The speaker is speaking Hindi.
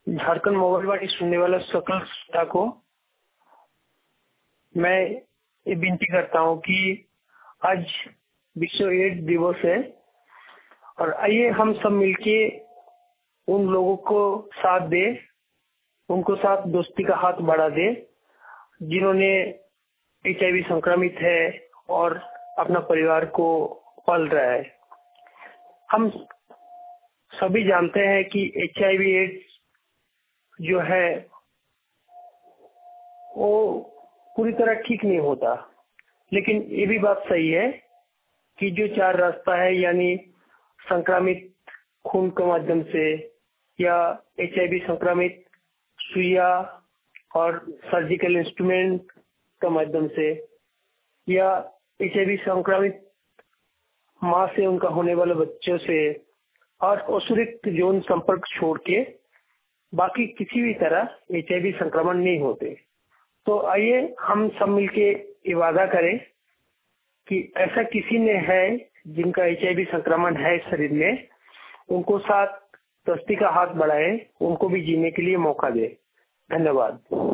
झारखंड मोबाइल वाणी सुनने वाला सकल श्रोता को मैं ये विनती करता हूँ कि आज विश्व एड्स दिवस है और आइए हम सब मिलके उन लोगों को साथ दे, उनको साथ दोस्ती का हाथ बढ़ा दे जिन्होंने HIV संक्रमित है और अपना परिवार को पाल रहा है। हम सभी जानते हैं कि HIV एड्स जो है वो पूरी तरह ठीक नहीं होता, लेकिन ये भी बात सही है कि जो 4 रास्ता है यानी संक्रमित खून के माध्यम से या HIV संक्रमित सुइया और सर्जिकल इंस्ट्रूमेंट के माध्यम से या HIV संक्रमित माँ से उनका होने वाले बच्चों से और अतिरिक्त यौन संपर्क छोड़ के बाकी किसी भी तरह HIV संक्रमण नहीं होते। तो आइए हम सब मिलके ये वादा करें कि ऐसा किसी ने है जिनका HIV संक्रमण है शरीर में, उनको साथ दोस्ती का हाथ बढ़ाएं, उनको भी जीने के लिए मौका दें। धन्यवाद।